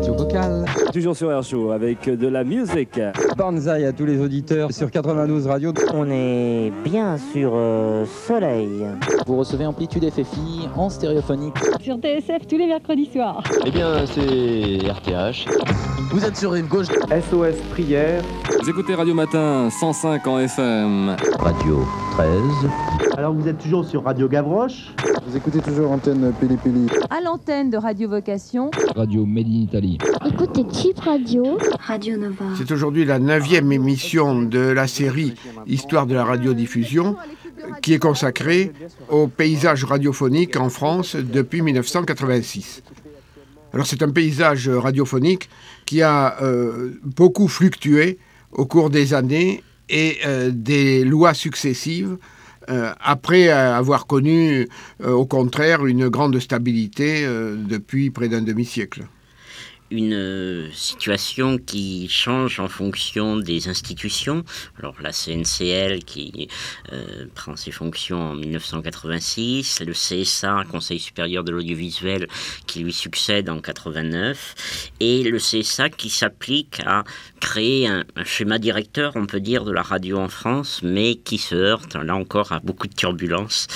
radio vocale. Toujours sur Air Show avec de la musique. Banzai à tous les auditeurs sur 92 Radio. On est bien sur Soleil. Vous recevez Amplitude FFI en stéréophonique. Sur TSF tous les mercredis soirs. Eh bien, c'est RTH. Vous êtes sur Rive Gauche. SOS Prière. Vous écoutez Radio Matin 105 en FM. Radio 13. Alors vous êtes toujours sur Radio Gavroche. Vous écoutez toujours Antenne Pili Pili. À l'antenne de Radio Vocation. Radio Made in Italy. Écoutez Chip Radio. Radio Nova. C'est aujourd'hui la 9e émission de la série Histoire de la radiodiffusion qui est consacrée au paysage radiophonique en France depuis 1986. Alors c'est un paysage radiophonique qui a beaucoup fluctué au cours des années et des lois successives après avoir connu au contraire une grande stabilité depuis près d'un demi-siècle. Une situation qui change en fonction des institutions. Alors la CNCL qui prend ses fonctions en 1986, le CSA, Conseil supérieur de l'audiovisuel, qui lui succède en 89, et le CSA qui s'applique à créer un schéma directeur, on peut dire, de la radio en France, mais qui se heurte, là encore, à beaucoup de turbulences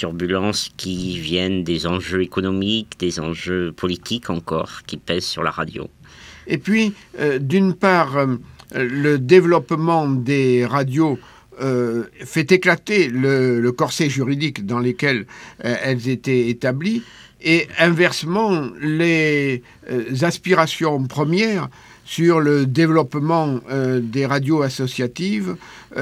qui viennent des enjeux économiques, des enjeux politiques encore, qui pèsent sur la radio. Et puis, d'une part, le développement des radios fait éclater le corset juridique dans lequel elles étaient établies, et inversement, les aspirations premières sur le développement des radios associatives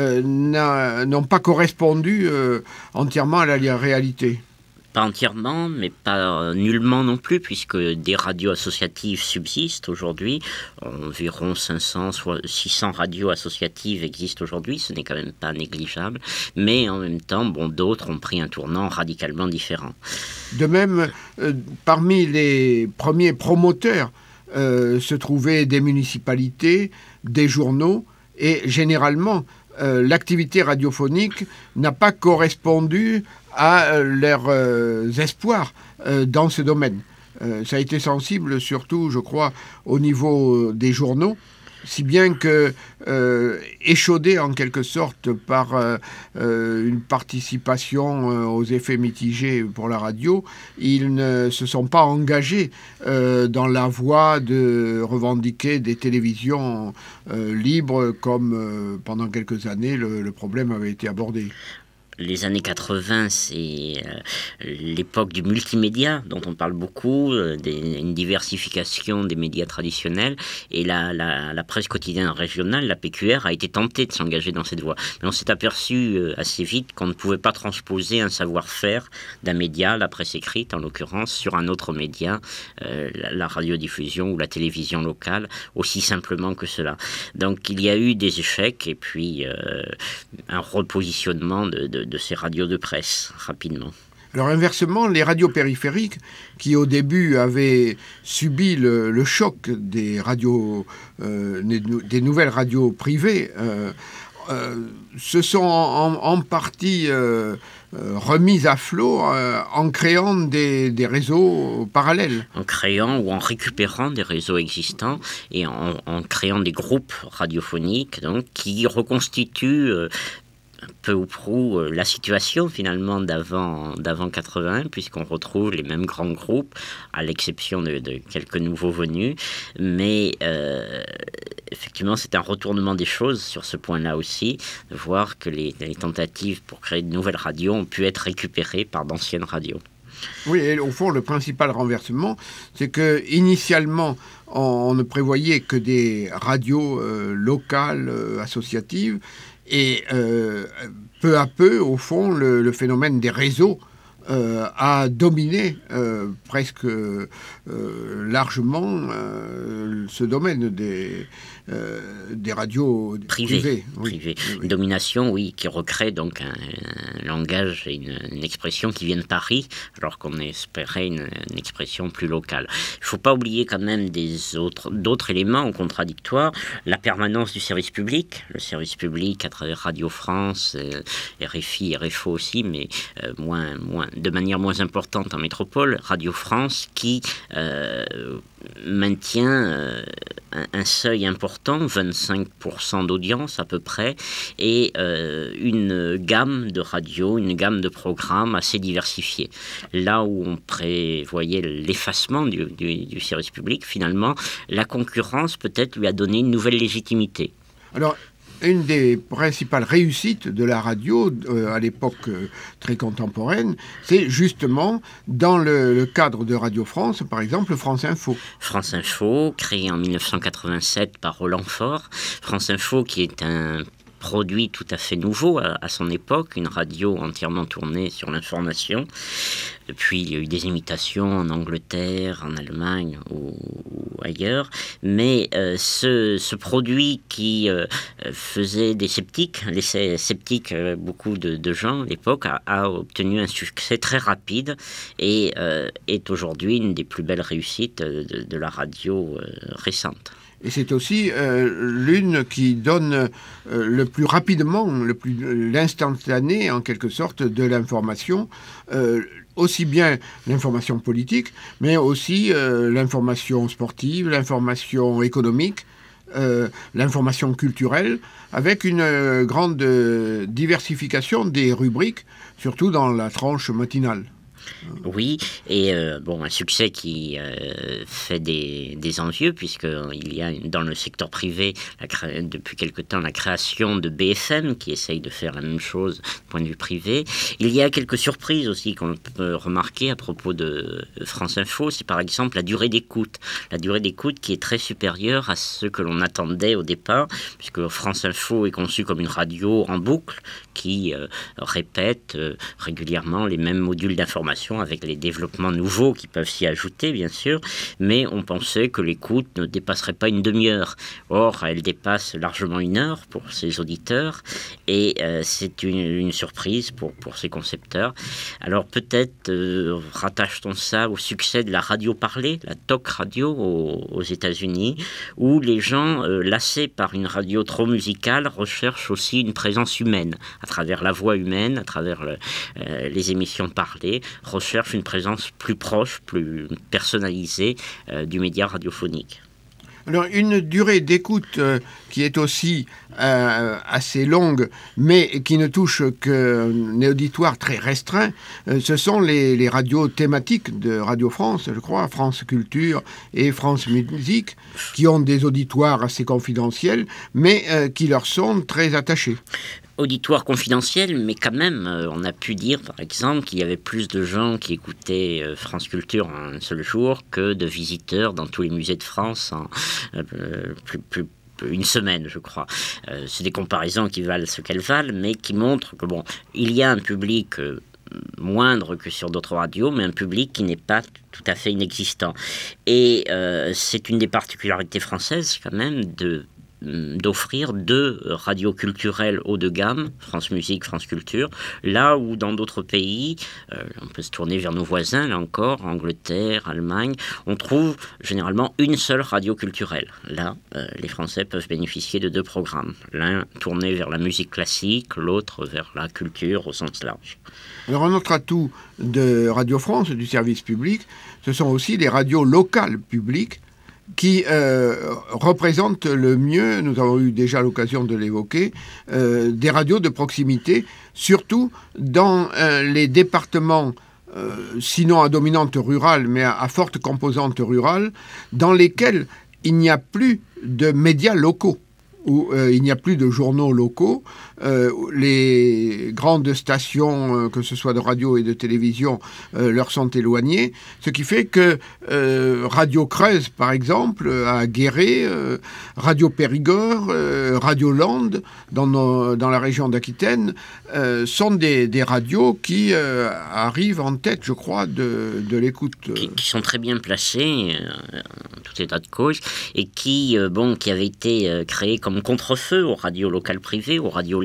n'ont pas correspondu entièrement à la réalité. Pas entièrement, mais pas nullement non plus, puisque des radios associatives subsistent aujourd'hui. Environ 500, 600 radios associatives existent aujourd'hui, ce n'est quand même pas négligeable. Mais en même temps, d'autres ont pris un tournant radicalement différent. De même, parmi les premiers promoteurs se trouvaient des municipalités, des journaux, et généralement, l'activité radiophonique n'a pas correspondu à leurs espoirs dans ce domaine. Ça a été sensible surtout, je crois, au niveau des journaux, si bien que, échaudés en quelque sorte par une participation aux effets mitigés pour la radio, ils ne se sont pas engagés dans la voie de revendiquer des télévisions libres comme pendant quelques années le problème avait été abordé. Les années 80, c'est l'époque du multimédia dont on parle beaucoup, une diversification des médias traditionnels, et la presse quotidienne régionale, la PQR, a été tentée de s'engager dans cette voie. Mais on s'est aperçu assez vite qu'on ne pouvait pas transposer un savoir-faire d'un média, la presse écrite en l'occurrence, sur un autre média, la radiodiffusion ou la télévision locale, aussi simplement que cela. Donc il y a eu des échecs et puis un repositionnement de ces radios de presse, rapidement. Alors inversement, les radios périphériques, qui au début avaient subi le choc des radios, des nouvelles radios privées, se sont en partie remises à flot en créant des réseaux parallèles. En créant ou en récupérant des réseaux existants et en créant des groupes radiophoniques donc, qui reconstituent peu ou prou la situation finalement d'avant 81, puisqu'on retrouve les mêmes grands groupes, à l'exception de quelques nouveaux venus. Mais effectivement, c'est un retournement des choses sur ce point-là aussi, de voir que les tentatives pour créer de nouvelles radios ont pu être récupérées par d'anciennes radios. Oui, et au fond, le principal renversement, c'est que initialement, on ne prévoyait que des radios locales, associatives, et peu à peu, au fond, le phénomène des réseaux a dominé presque largement ce domaine des radios privées. Privées. Une domination, oui, qui recrée donc un langage et une expression qui vient de Paris, alors qu'on espérait une expression plus locale. Il ne faut pas oublier quand même d'autres éléments contradictoires. La permanence du service public, le service public à travers Radio France, RFI, RFO aussi, mais de manière moins importante en métropole, Radio France, qui maintient un seuil important, 25% d'audience à peu près, et une gamme de radios, une gamme de programmes assez diversifiée. Là où on prévoyait l'effacement du service public, finalement, la concurrence peut-être lui a donné une nouvelle légitimité. Alors, une des principales réussites de la radio à l'époque très contemporaine, c'est justement dans le cadre de Radio France, par exemple France Info. France Info, créée en 1987 par Roland Faure. France Info qui est un produit tout à fait nouveau à son époque, une radio entièrement tournée sur l'information. Puis il y a eu des imitations en Angleterre, en Allemagne ou ailleurs, mais ce produit qui faisait des sceptiques, laissait sceptiques beaucoup de gens à l'époque, a obtenu un succès très rapide et est aujourd'hui une des plus belles réussites de la radio récente. Et c'est aussi l'une qui donne le plus rapidement, l'instantané en quelque sorte de l'information, aussi bien l'information politique, mais aussi l'information sportive, l'information économique, l'information culturelle, avec une grande diversification des rubriques, surtout dans la tranche matinale. Oui, et un succès qui fait des envieux, puisqu'il y a dans le secteur privé, depuis quelque temps, la création de BFM, qui essaye de faire la même chose du point de vue privé. Il y a quelques surprises aussi qu'on peut remarquer à propos de France Info, c'est par exemple la durée d'écoute. La durée d'écoute qui est très supérieure à ce que l'on attendait au départ, puisque France Info est conçue comme une radio en boucle, qui répète régulièrement les mêmes modules d'information avec les développements nouveaux qui peuvent s'y ajouter, bien sûr, mais on pensait que l'écoute ne dépasserait pas une demi-heure. Or, elle dépasse largement 1 heure pour ses auditeurs, et c'est une surprise pour ses concepteurs. Alors peut-être rattache-t-on ça au succès de la radio parlée, la talk radio aux États-Unis, où les gens, lassés par une radio trop musicale, recherchent aussi une présence humaine, à travers la voix humaine, à travers les émissions parlées, recherche une présence plus proche, plus personnalisée du média radiophonique. Alors, une durée d'écoute qui est aussi assez longue, mais qui ne touche qu'un auditoire très restreint, ce sont les radios thématiques de Radio France, je crois, France Culture et France Musique, qui ont des auditoires assez confidentiels, mais qui leur sont très attachés. Auditoire confidentiel, mais quand même, on a pu dire, par exemple, qu'il y avait plus de gens qui écoutaient France Culture en un seul jour que de visiteurs dans tous les musées de France en une semaine, je crois. C'est des comparaisons qui valent ce qu'elles valent, mais qui montrent que, il y a un public moindre que sur d'autres radios, mais un public qui n'est pas tout à fait inexistant. Et c'est une des particularités françaises, quand même, d'offrir 2 radios culturelles haut de gamme, France Musique, France Culture, là où dans d'autres pays, on peut se tourner vers nos voisins, là encore, Angleterre, Allemagne, on trouve généralement une seule radio culturelle. Là, les Français peuvent bénéficier de 2 programmes, l'un tourné vers la musique classique, l'autre vers la culture au sens large. Alors un autre atout de Radio France, du service public, ce sont aussi les radios locales publiques, qui représentent le mieux, nous avons eu déjà l'occasion de l'évoquer, des radios de proximité, surtout dans les départements, sinon à dominante rurale, mais à forte composante rurale, dans lesquels il n'y a plus de médias locaux, où il n'y a plus de journaux locaux. Les grandes stations, que ce soit de radio et de télévision, leur sont éloignées, ce qui fait que Radio Creuse, par exemple, à Guéret, Radio Périgord, Radio Land, dans la région d'Aquitaine, sont des radios qui arrivent en tête, je crois, de l'écoute. Qui sont très bien placées, en tout état de cause, et qui avaient été créées comme contre-feu aux radios locales privées, aux radios libres,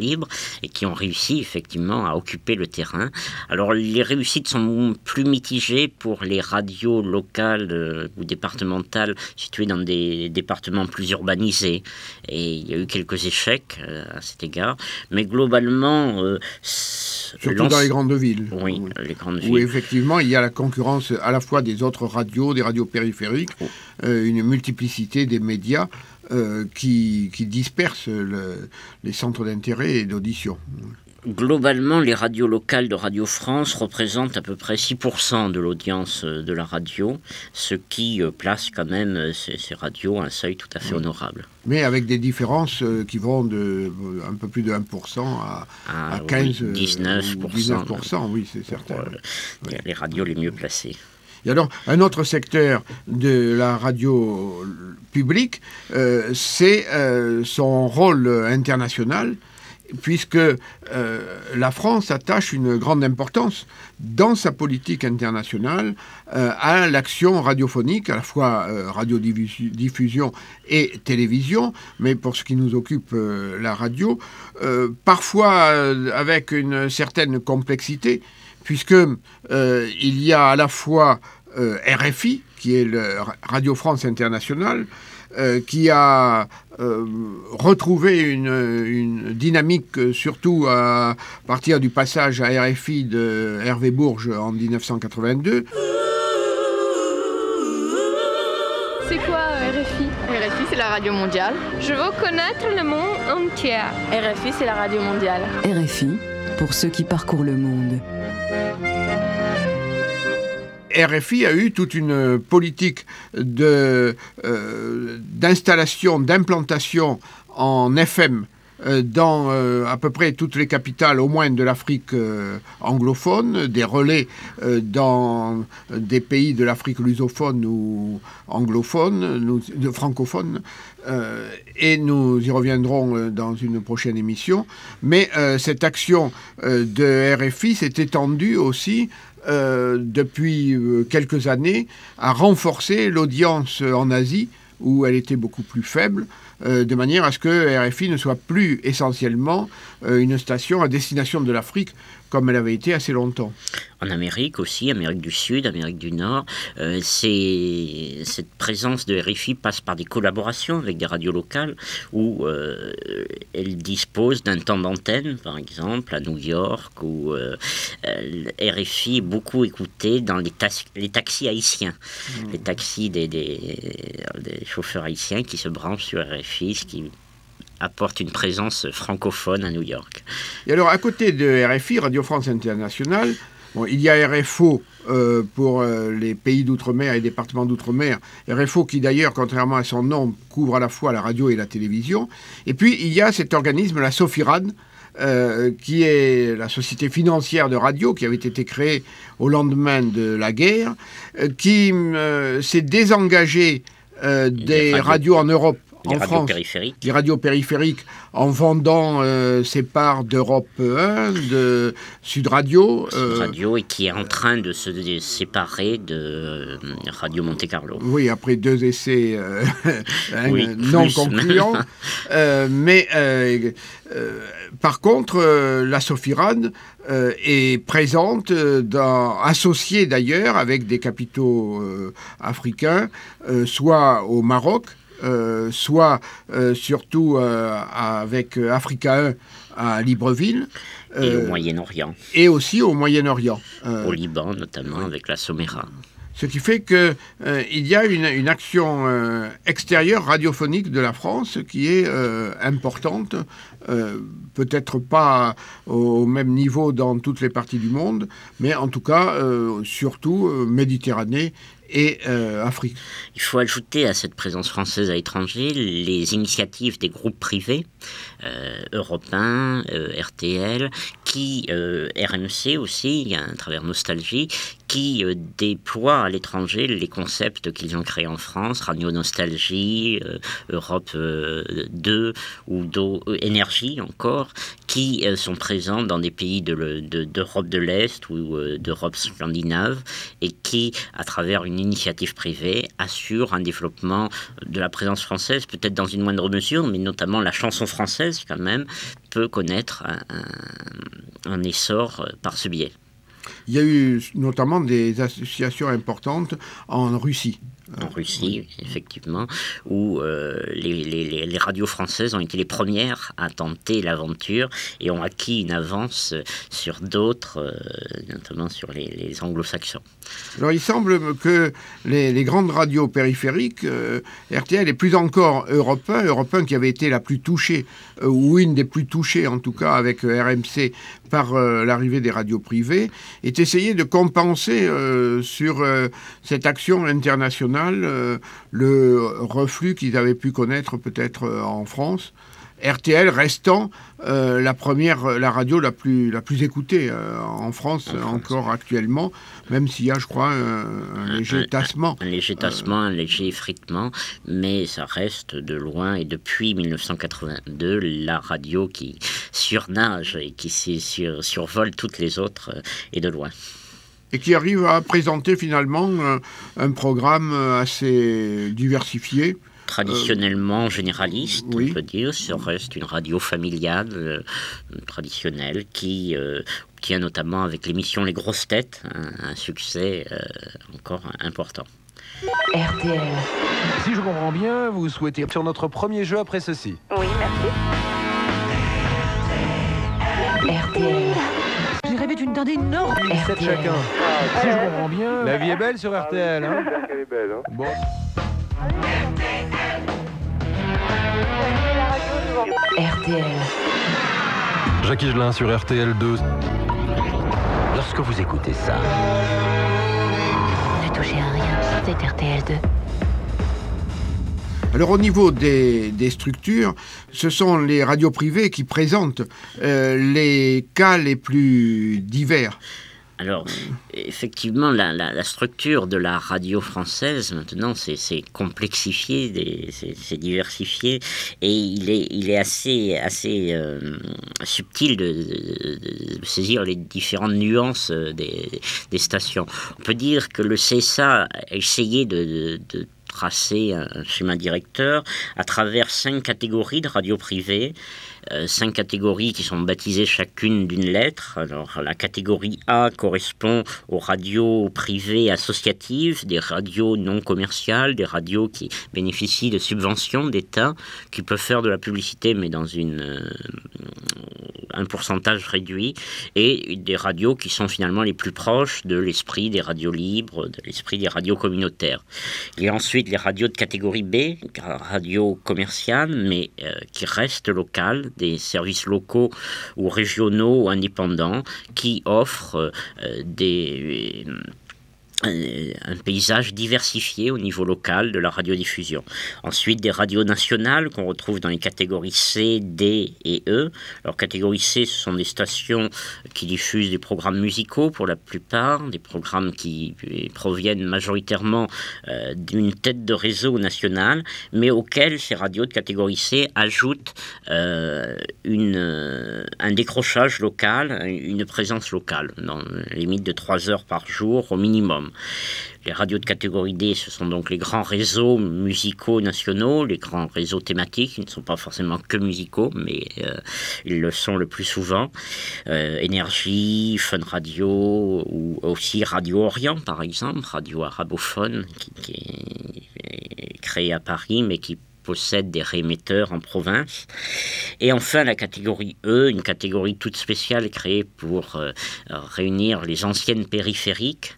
libre et qui ont réussi effectivement à occuper le terrain. Alors les réussites sont plus mitigées pour les radios locales ou départementales situées dans des départements plus urbanisés, et il y a eu quelques échecs à cet égard, mais globalement surtout dans les grandes villes. Oui, les grandes villes. Où effectivement il y a la concurrence à la fois des autres radios, des radios périphériques, une multiplicité des médias qui dispersent les centres d'intérêt et d'audition. Globalement, les radios locales de Radio France représentent à peu près 6% de l'audience de la radio, ce qui place quand même ces radios à un seuil tout à fait honorable. Mais avec des différences qui vont de un peu plus de 1% à 15, 19%, oui, c'est certain. Les radios les mieux placées. Et alors, un autre secteur de la radio publique, c'est son rôle international, puisque la France attache une grande importance dans sa politique internationale à l'action radiophonique, à la fois radiodiffusion et télévision, mais pour ce qui nous occupe, la radio, parfois avec une certaine complexité, puisque il y a à la fois RFI, qui est le Radio France Internationale, qui a retrouvé une dynamique, surtout à partir du passage à RFI de Hervé Bourges en 1982. C'est quoi RFI ? RFI, c'est la radio mondiale. Je veux connaître le monde entier. RFI, c'est la radio mondiale. RFI, pour ceux qui parcourent le monde. RFI a eu toute une politique d'installation, d'implantation en FM dans à peu près toutes les capitales, au moins de l'Afrique anglophone, des relais dans des pays de l'Afrique lusophone ou anglophone, francophone, et nous y reviendrons dans une prochaine émission. Mais cette action de RFI s'est étendue aussi depuis quelques années à renforcer l'audience en Asie, où elle était beaucoup plus faible, de manière à ce que RFI ne soit plus essentiellement une station à destination de l'Afrique, comme elle avait été assez longtemps. En Amérique aussi, Amérique du Sud, Amérique du Nord, cette présence de RFI passe par des collaborations avec des radios locales où elle dispose d'un temps d'antenne, par exemple, à New York, où RFI est beaucoup écouté dans les taxis haïtiens, les taxis des chauffeurs haïtiens qui se branchent sur RFI, ce qui apporte une présence francophone à New York. Et alors, à côté de RFI, Radio France Internationale, il y a RFO pour les pays d'outre-mer et les départements d'outre-mer. RFO qui d'ailleurs, contrairement à son nom, couvre à la fois la radio et la télévision. Et puis, il y a cet organisme, la Sofiran, qui est la société financière de radio qui avait été créée au lendemain de la guerre, qui s'est désengagée des radios en Europe. En France, les radios périphériques, en vendant ses parts d'Europe 1, de Sud Radio. Sud Radio, et qui est en train de se séparer de Radio Monte Carlo. Oui, après 2 essais non concluants. Mais par contre, la Sofiran est présente, associée d'ailleurs avec des capitaux africains, soit au Maroc, soit surtout avec Africa 1 à Libreville. Et au Moyen-Orient. Et aussi au Moyen-Orient. Au Liban notamment, avec la Somera. Ce qui fait qu'il y a une action extérieure radiophonique de la France qui est importante, peut-être pas au même niveau dans toutes les parties du monde, mais en tout cas, surtout Méditerranée et Afrique. Il faut ajouter à cette présence française à l'étranger les initiatives des groupes privés, Europe 1, RTL, RMC aussi, à travers Nostalgie, qui déploient à l'étranger les concepts qu'ils ont créés en France, Radio Nostalgie, Europe 2 ou Énergie encore, qui sont présents dans des pays d'Europe de l'Est ou d'Europe scandinave et qui, à travers une une initiative privée, assure un développement de la présence française, peut-être dans une moindre mesure, mais notamment la chanson française, quand même, peut connaître un essor par ce biais. Il y a eu notamment des associations importantes en Russie. En Russie, effectivement, où les radios françaises ont été les premières à tenter l'aventure et ont acquis une avance sur d'autres, notamment sur les anglo-saxons. Alors il semble que les grandes radios périphériques, RTL est plus encore Europe 1 qui avait été la plus touchée, ou une des plus touchées en tout cas avec RMC par l'arrivée des radios privées, est essayé de compenser sur cette action internationale le reflux qu'ils avaient pu connaître peut-être en France. RTL restant la radio la plus écoutée en France encore actuellement, même s'il y a, je crois, un léger tassement. Un léger tassement, un léger effritement, mais ça reste de loin, et depuis 1982, la radio qui surnage et qui survole toutes les autres, et de loin. Et qui arrive à présenter finalement un programme assez diversifié. Traditionnellement généraliste, on peut dire. Ça reste une radio familiale, traditionnelle, qui obtient notamment avec l'émission Les Grosses Têtes un succès encore important. RTL. Si je comprends bien, vous souhaitez sur notre premier jeu après ceci. Oui, merci. RTL. J'ai rêvé d'une dinde énorme. 7 chacun. Si je comprends bien, la vie est belle sur RTL. Hein. Elle est belle, hein. Bon. RTL. Jacques Higelin sur RTL 2. Lorsque vous écoutez ça, ne touchez à rien, c'est RTL 2. Alors au niveau des structures, ce sont les radios privées qui présentent les cas les plus divers. Alors, effectivement, la structure de la radio française, maintenant, c'est complexifié, c'est diversifié, et il est assez subtil de saisir les différentes nuances des stations. On peut dire que le CSA a essayé de tracer un schéma directeur à travers 5 catégories de radios privées, 5 catégories qui sont baptisées chacune d'une lettre. Alors la catégorie A correspond aux radios privées associatives, des radios non commerciales, des radios qui bénéficient de subventions d'État, qui peuvent faire de la publicité mais dans un pourcentage réduit, et des radios qui sont finalement les plus proches de l'esprit des radios libres, de l'esprit des radios communautaires. Il y a ensuite les radios de catégorie B, radios commerciales, mais qui restent locales, des services locaux ou régionaux ou indépendants qui offrent un paysage diversifié au niveau local de la radiodiffusion. Ensuite, des radios nationales qu'on retrouve dans les catégories C, D et E. Alors, catégorie C, ce sont des stations qui diffusent des programmes musicaux pour la plupart, des programmes qui proviennent majoritairement d'une tête de réseau nationale, mais auxquels ces radios de catégorie C ajoutent un décrochage local, une présence locale, dans la limite de 3 heures par jour au minimum. Les radios de catégorie D, ce sont donc les grands réseaux musicaux nationaux, les grands réseaux thématiques, qui ne sont pas forcément que musicaux, mais ils le sont le plus souvent. Énergie, Fun Radio, ou aussi Radio Orient, par exemple, radio arabophone, qui est créée à Paris, mais qui possède des réémetteurs en province. Et enfin, la catégorie E, une catégorie toute spéciale créée pour réunir les anciennes périphériques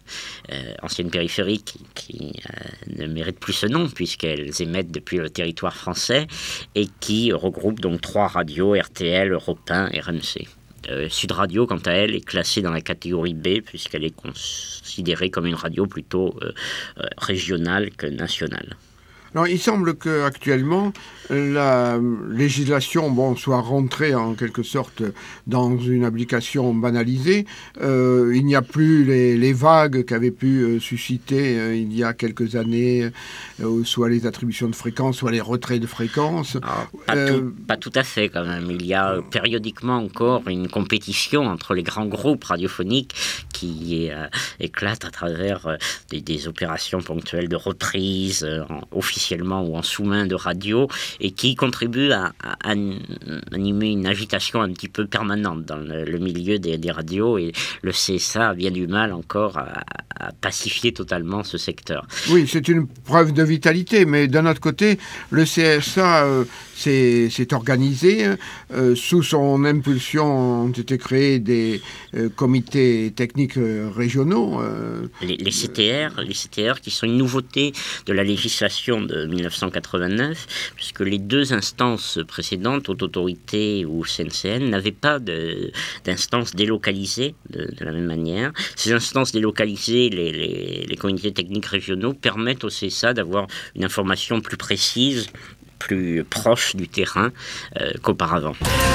qui ne méritent plus ce nom puisqu'elles émettent depuis le territoire français et qui regroupent donc 3 radios, RTL, Europe 1 et RMC. Sud Radio, quant à elle, est classée dans la catégorie B puisqu'elle est considérée comme une radio plutôt régionale que nationale. Alors, il semble qu'actuellement, la législation soit rentrée en quelque sorte dans une application banalisée. Il n'y a plus les vagues qu'avaient pu susciter il y a quelques années, soit les attributions de fréquences, soit les retraits de fréquences. Pas tout à fait quand même. Il y a périodiquement encore une compétition entre les grands groupes radiophoniques qui éclatent à travers des opérations ponctuelles de reprise officiellement ou en sous-main de radio et qui contribuent à animer une agitation un petit peu permanente dans le milieu des radios, et le CSA a bien du mal encore à pacifier totalement ce secteur. Oui, c'est une preuve de vitalité, mais d'un autre côté, le CSA s'est organisé. Sous son impulsion ont été créés des comités techniques régionaux. Les CTR qui sont une nouveauté de la législation de 1989, puisque les deux instances précédentes, Haute Autorité ou CNCN, n'avaient pas d'instances délocalisées de la même manière. Ces instances délocalisées, les comités techniques régionaux, permettent au CSA d'avoir une information plus précise, plus proche du terrain qu'auparavant.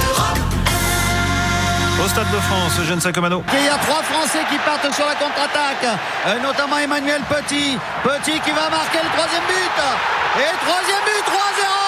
Au Stade de France, Eugène Sacomano. Il y a 3 Français qui partent sur la contre-attaque, notamment Emmanuel Petit. Petit qui va marquer le 3e but. Et 3e but, 3-0.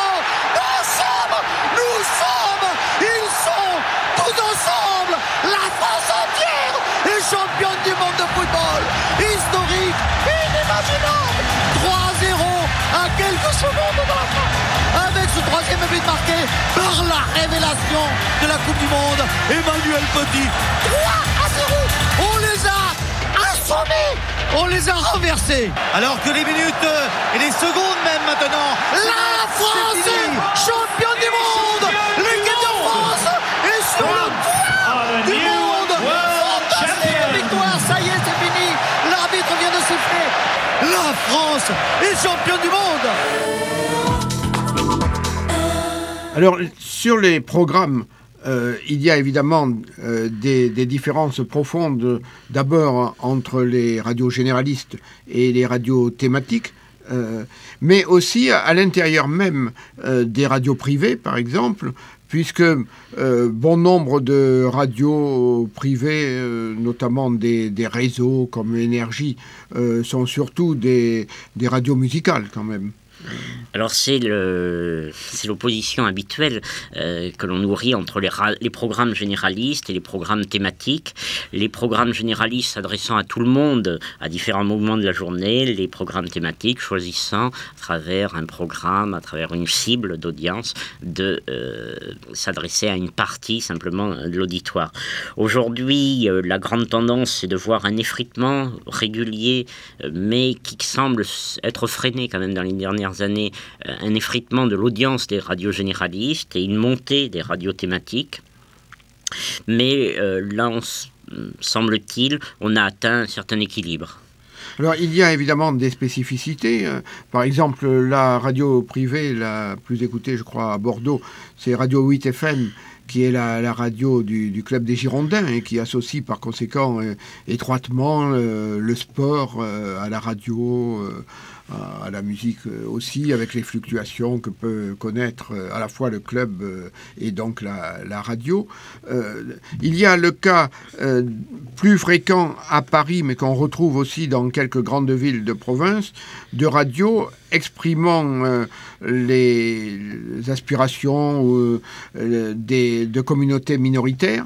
Nous sommes, ils sont tous ensemble. La France entière est championne du monde de football. Historique, inimaginable. 3-0 à quelques secondes de la fin. Avec ce 3e but marqué par la révélation de la Coupe du Monde, Emmanuel Petit. 3-0, on les a assommés, on les a renversés. Alors que les minutes et les secondes même maintenant, la France est championne du monde. L'équipe de France est sur le toit du monde. Fantastique victoire, ça y est, c'est fini. L'arbitre vient de siffler. La France est championne du monde. Alors, sur les programmes, il y a évidemment des différences profondes, d'abord entre les radios généralistes et les radios thématiques, mais aussi à l'intérieur même des radios privées, par exemple, puisque bon nombre de radios privées, notamment des réseaux comme Énergie, sont surtout des radios musicales quand même. Alors c'est l'opposition habituelle que l'on nourrit entre les programmes généralistes et les programmes thématiques. Les programmes généralistes s'adressant à tout le monde à différents moments de la journée, les programmes thématiques choisissant à travers un programme, à travers une cible d'audience, de s'adresser à une partie simplement de l'auditoire. Aujourd'hui, la grande tendance, c'est de voir un effritement régulier, mais qui semble être freiné quand même dans les dernières années, un effritement de l'audience des radios généralistes et une montée des radios thématiques. Mais là, semble-t-il, on a atteint un certain équilibre. Alors, il y a évidemment des spécificités. Par exemple, la radio privée la plus écoutée, je crois, à Bordeaux, c'est Radio 8 FM, qui est la radio du Club des Girondins et qui associe par conséquent étroitement le sport à la radio, à la musique aussi, avec les fluctuations que peut connaître à la fois le club et donc la radio. Il y a le cas plus fréquent à Paris, mais qu'on retrouve aussi dans quelques grandes villes de province, de radios exprimant les aspirations de communautés minoritaires.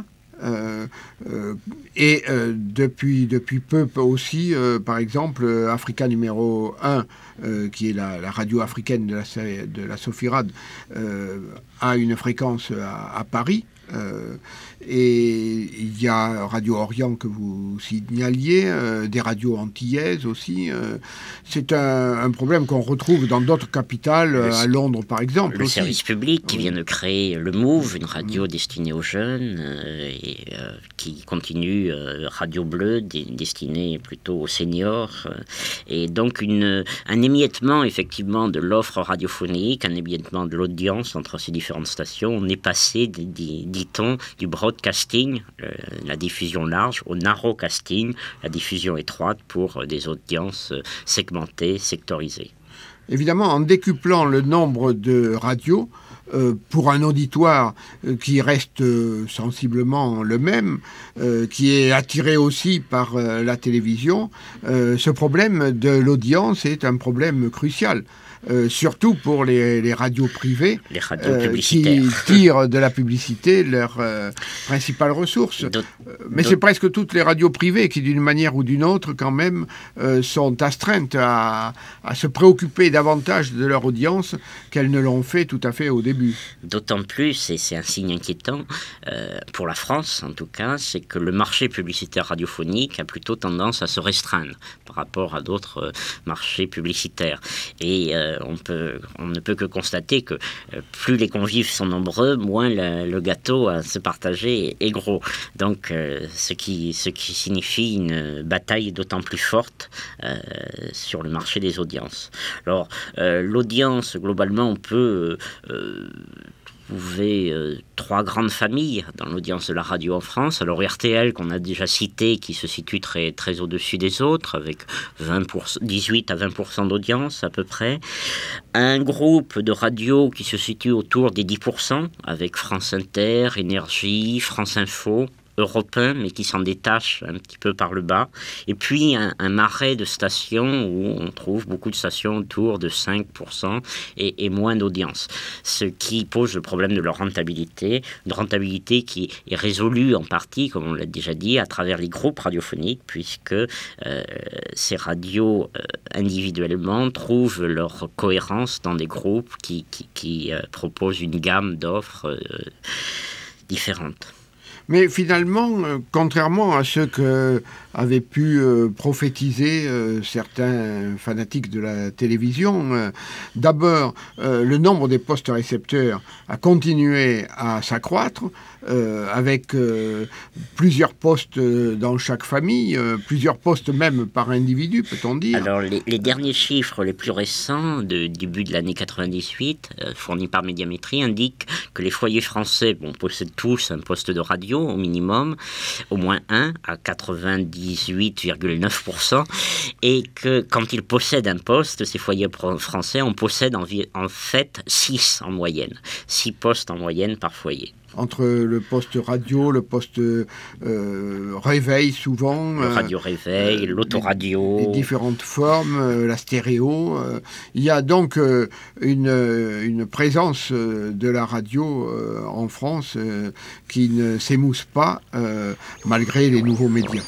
Et depuis peu aussi, par exemple, Africa numéro 1, qui est la radio africaine de la Sofirad, a une fréquence à Paris. Et il y a Radio Orient que vous signaliez, des radios antillaises aussi. C'est un problème qu'on retrouve dans d'autres capitales, à Londres par exemple. Le aussi. Service public qui vient de créer le MOVE, une radio destinée aux jeunes, et qui continue Radio Bleue, destinée plutôt aux seniors. Et donc un émiettement effectivement de l'offre radiophonique, un émiettement de l'audience entre ces différentes stations. On est passé, dit-on, du broadcasting, la diffusion large, au narrowcasting, la diffusion étroite pour des audiences segmentées, sectorisées. évidemment, en décuplant le nombre de radios, pour un auditoire qui reste sensiblement le même, qui est attiré aussi par la télévision, ce problème de l'audience est un problème crucial. Surtout pour les radios privées qui tirent de la publicité leur principale ressource. Mais c'est presque toutes les radios privées qui, d'une manière ou d'une autre, quand même, sont astreintes à se préoccuper davantage de leur audience qu'elles ne l'ont fait tout à fait au début. D'autant plus, et c'est un signe inquiétant, pour la France en tout cas, c'est que le marché publicitaire radiophonique a plutôt tendance à se restreindre par rapport à d'autres marchés publicitaires. Et on ne peut que constater que plus les convives sont nombreux, moins le gâteau à se partager est gros. Donc, ce qui signifie une bataille d'autant plus forte sur le marché des audiences. Alors, l'audience, globalement, on peut trouver trois grandes familles dans l'audience de la radio en France. Alors RTL, qu'on a déjà cité, qui se situe très, très au-dessus des autres, avec 18 à 20% d'audience à peu près. Un groupe de radios qui se situe autour des 10%, avec France Inter, Énergie, France Info, Europe 1, mais qui s'en détache un petit peu par le bas. Et puis un marais de stations où on trouve beaucoup de stations autour de 5% et moins d'audience. Ce qui pose le problème de leur rentabilité, une rentabilité qui est résolue en partie, comme on l'a déjà dit, à travers les groupes radiophoniques, puisque ces radios individuellement trouvent leur cohérence dans des groupes qui proposent une gamme d'offres différentes. Mais finalement, contrairement à ce qu'avaient pu prophétiser certains fanatiques de la télévision, d'abord, le nombre des postes récepteurs a continué à s'accroître, avec plusieurs postes dans chaque famille, plusieurs postes même par individu, peut-on dire. Alors, les derniers chiffres les plus récents, du début de l'année 98, fournis par Médiamétrie, indiquent que les foyers français possèdent tous un poste de radio, au minimum, au moins un, à 98,9%, et que quand ils possèdent un poste, ces foyers français en possèdent en fait 6 en moyenne, 6 postes en moyenne par foyer. Entre le poste radio, le poste réveil souvent. Le radio-réveil, l'autoradio. Les différentes formes, la stéréo. Il y a donc une présence de la radio en France qui ne s'émousse pas malgré les nouveaux médias.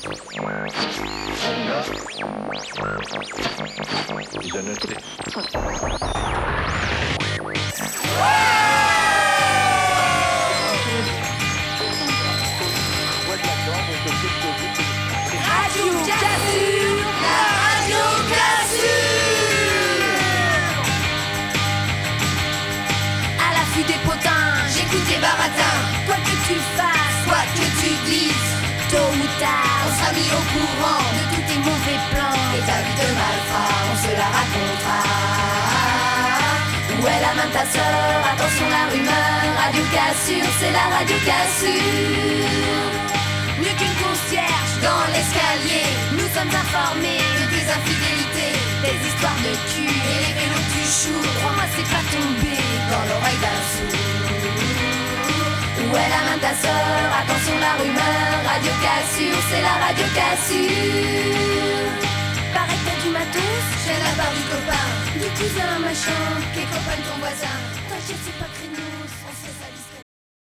Quoi que tu fasses, quoi que tu dises, tôt ou tard, on sera mis au courant de tous tes mauvais plans. Et ta vie de malfrat, on se la racontera. Où est la main de ta sœur? Attention la rumeur, Radio Cassure, c'est la Radio Cassure. Mieux qu'une concierge dans l'escalier, nous sommes informés de tes infidélités, des histoires de cul et les vélos du chou. Crois-moi, c'est pas tombé dans l'oreille d'un sourd. Où est la main de ta sœur? Attention la rumeur, Radio Cassure, c'est la Radio Cassure. Paraît que t'as du matos, j'ai la barre du copain, du cousin machin, qui est copain de ton voisin.